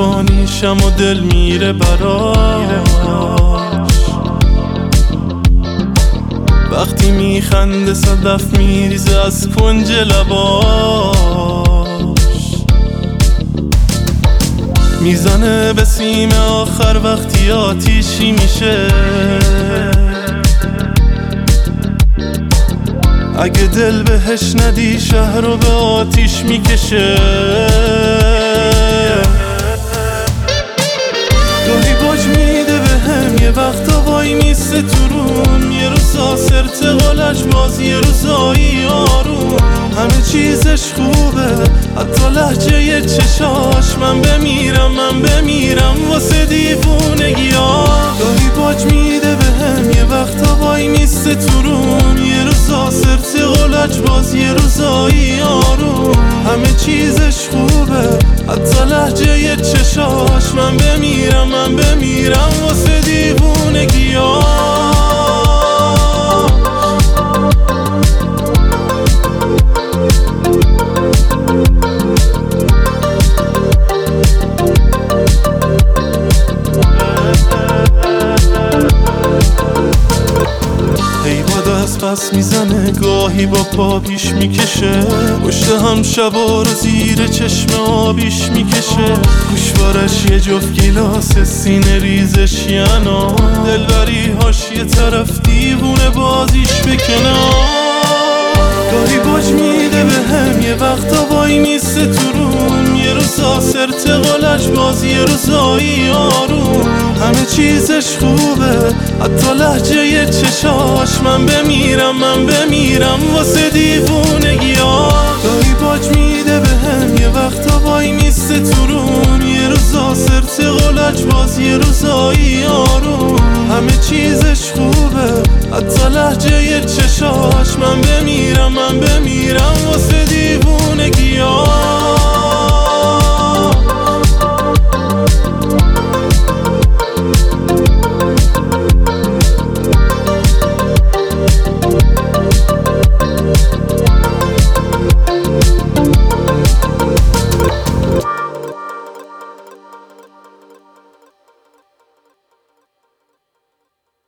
عصبانیشم و دل میره براش. وقتی میخنده صدف میریزه از کنج لباش. میزنه به سیم آخر وقتی آتیشی میشه. اگه دل بهش ندی شهر رو به آتیش میکشه. گاهی باج میده بهم یه وقتا وای میسته تو روم. یه روزا سرتقالش باز یه روزایی آروم. همه چیزش خوبه حتی لحجه چشاش. من بمیرم واسه دیوونگی ها. گاهی باج میده بهم یه وقتا وای میسته تو روم. یه روزا سرتقالش باز یه روزایی آروم. همه چیزش خوبه حتی لحجه چشاش. من بمیرم واسه دیوونگی ها. پس میزنه گاهی با پا پیش میکشه. پشت هم شبا رو زیر چشم آبیش میکشه. گوشوارش یه جفت گیلاس سینه ریزش یانا. دلبری هاش یه طرف دیوونه بازیش بکنه. گاهی باج میده بهم یه وقتا وای میسته تو روم. یه روزا سرتقالش باز یه روزایی آروم. همه چیزش خوبه حتی لحجه چشاش. من بمیرم واسه دیوونگی ها. گاهی باج میده بهم یه وقتا وای میسته تو روم. یه روزا سرتقالش باز یه روزایی آروم. همه چیزش خوبه حتی لحجه چشاش. من بمیرم واسه دیوونگی ها.